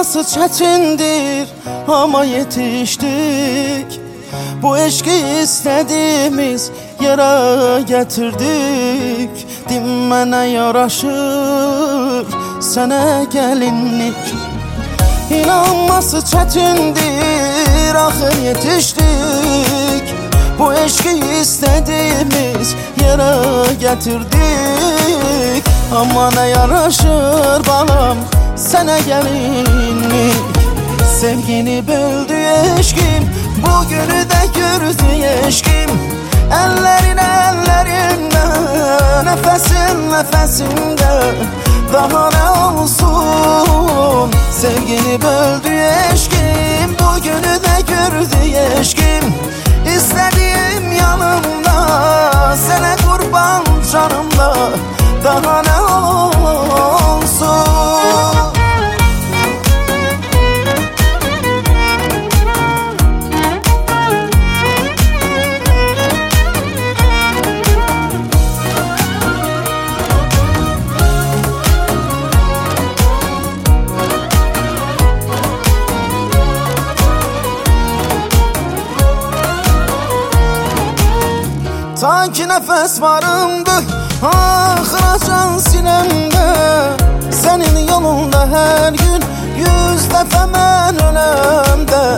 İnanması çetindir ama yetiştik. Bu eşki istediğimiz yere getirdik. Dinmene yaraşır sana gelinlik. İnanması çetindir ahır yetiştik. Bu eşki istediğimiz yere getirdik. Ama ne yaraşır balam sana gelinlik. Sevgini böldü eşkim, bugünü de gördü eşkim. Ellerin ellerinde, nefesin nefesinde, daha ne olsun. Sevgini böldü eşkim, bugünü de gördü eşkim. İstediğim yanımda, sana kurban canımda, daha ne olsun. Ta ki nefes varımdı ahıracan sinemde. Senin yolunda her gün 100 defa ben ölemde.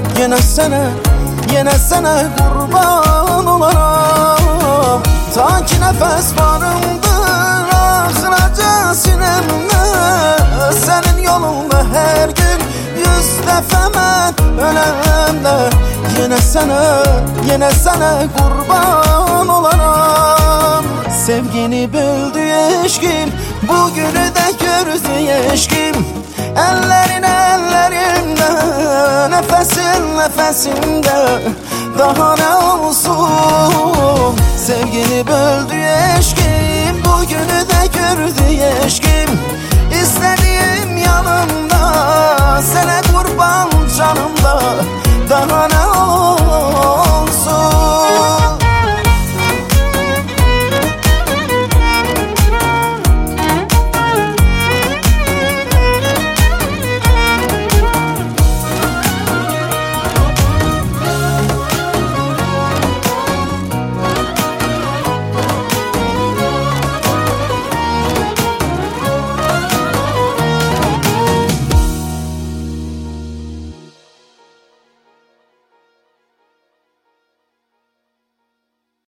Yine sana kurban olaram. Ta ki nefes varımdı ahıracan sinemde. Senin yolunda her gün 100 defa ben ölemde. Yine sana kurban olaram. Sevgini böldü eşkim, bugünü de gördü eşkim. Ellerin ellerimde, nefesin nefesimde, daha ne olsun. Sevgini böldü eşkim, bugünü de gördü eşkim. İstediğim yanımda, sana kurban canımda, daha ne